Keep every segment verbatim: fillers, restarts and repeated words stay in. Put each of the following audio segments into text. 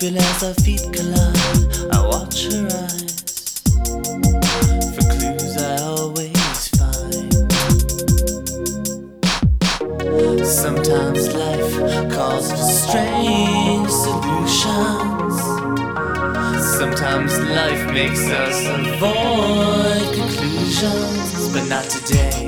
But as our feet collide, I watch her eyes for clues I always find. Sometimes life calls for strange solutions. Sometimes life makes us avoid conclusions, but not today.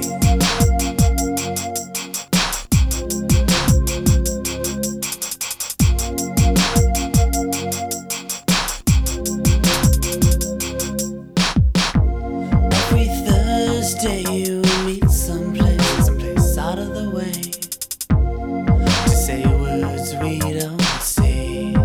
Every Thursday you meet someplace, someplace out of the way, to say words we don't say.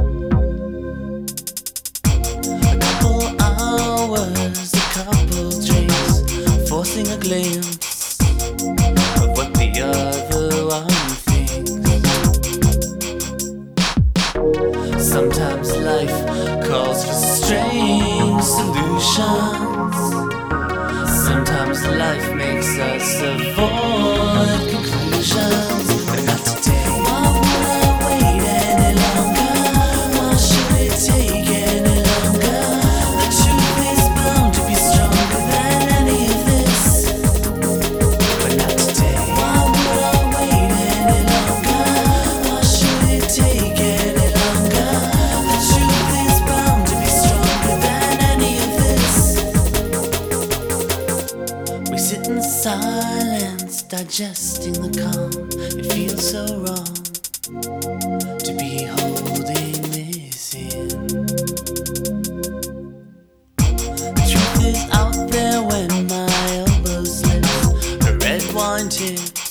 A couple hours, a couple drinks, forcing a glimpse of what the other one thinks. Sometimes life calls for strange solutions. Sometimes life makes us avoid conclusions, but not today. Why would I wait any longer? Why should it take any longer? The truth is bound to be stronger than any of this, but not today. Why would I wait any longer? Why should it take any longer? The truth is bound to be stronger than any of this. We sit in silence, digesting the calm. It feels so wrong to be holding this in. The truth is out there when my elbow slips. A red wine tip